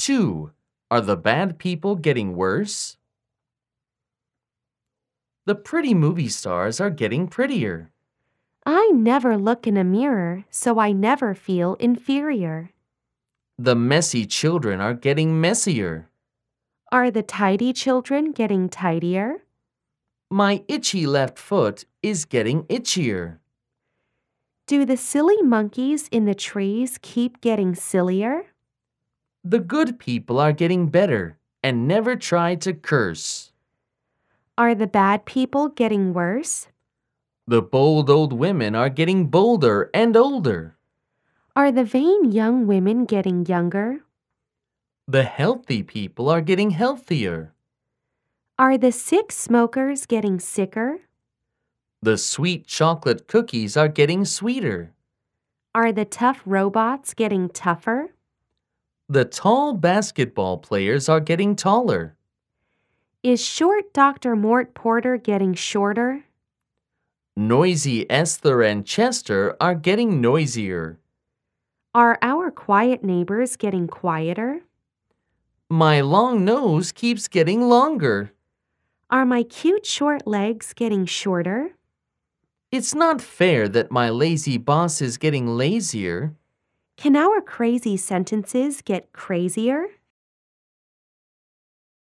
2. Are the bad people getting worse? The pretty movie stars are getting prettier. I never look in a mirror, so I never feel inferior. The messy children are getting messier. Are the tidy children getting tidier? My itchy left foot is getting itchier. Do the silly monkeys in the trees keep getting sillier? The good people are getting better and never try to curse. Are the bad people getting worse? The bold old women are getting bolder and older. Are the vain young women getting younger? The healthy people are getting healthier. Are the sick smokers getting sicker? The sweet chocolate cookies are getting sweeter. Are the tough robots getting tougher? The tall basketball players are getting taller. Is short Dr. Mort Porter getting shorter? Noisy Esther and Chester are getting noisier. Are our quiet neighbors getting quieter? My long nose keeps getting longer. Are my cute short legs getting shorter? It's not fair that my lazy boss is getting lazier. Can our crazy sentences get crazier?